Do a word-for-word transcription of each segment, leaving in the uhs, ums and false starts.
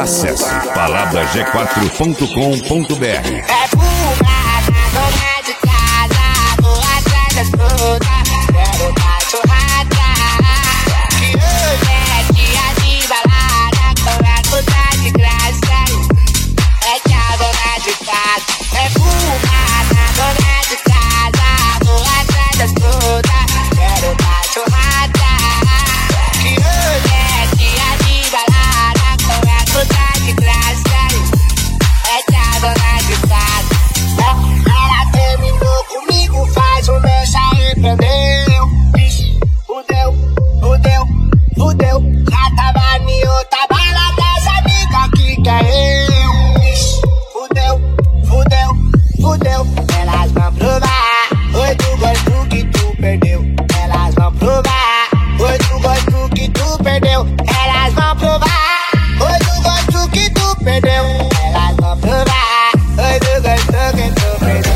Acesse palavra g quatro ponto com ponto b r. É fumada, dona de casa, vou atrás das frutas, quero cachorrada. Que hoje é dia de balada, com a fruta de graça. É que a dona de casa. É fumada, dona de casa, vou atrás das frutas, quero cachorrada. Que hoje é dia de balada, com a fruta de graça. É que a dona de casa. Ela terminou comigo, faz um mês, arrependeu. Ixi, fudeu, fudeu, fudeu. Já tava em outra bala dessa amiga que quer eu. Ixi, fudeu, fudeu, fudeu. Elas vão provar, oi, tu gosto que tu perdeu. Elas vão provar, oi, tu gosto que tu perdeu. Elas vão provar, oi, tu gosto que tu perdeu. Elas vão provar, oi, tu gosto que tu perdeu.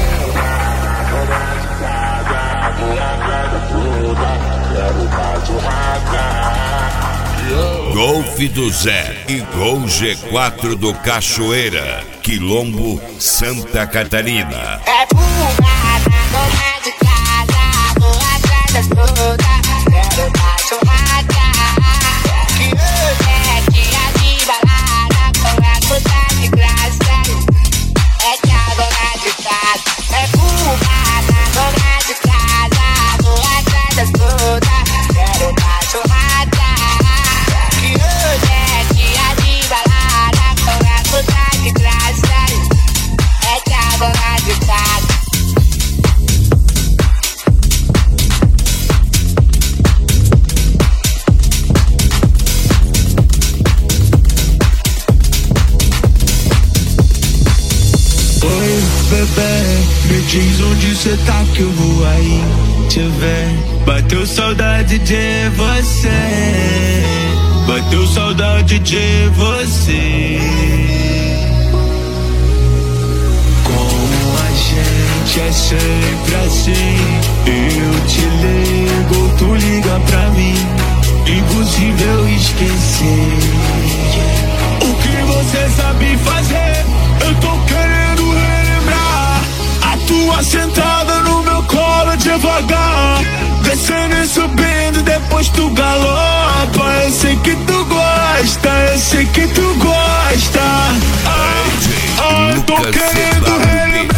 Golf do Zé e Gol G quatro do Cachoeira, Quilombo, Santa Catarina. É fumada, dona de casa, vou atrás das frutas, quero cachorrada. Que hoje é dia de balada, com a fruta de graça. É que a dona de casa. É fumada, dona de casa, vou atrás das frutas, quero cachorrada. Que hoje é dia de balada, com a fruta de graça. É que a dona de casa. Oi, bebê, me diz onde cê tá que eu vou aí te ver. Bateu saudade de você, bateu saudade de você. Com a gente é sempre assim, eu te ligo, tu liga pra mim, impossível esquecer. O que você sabe fazer, eu tô querendo relembrar. A tua sentada no meu colo devagar, descendo e subindo, depois tu galopa. Eu sei que tu gosta, eu sei que tu gosta. Ah, ah, eu tô querendo relembrar.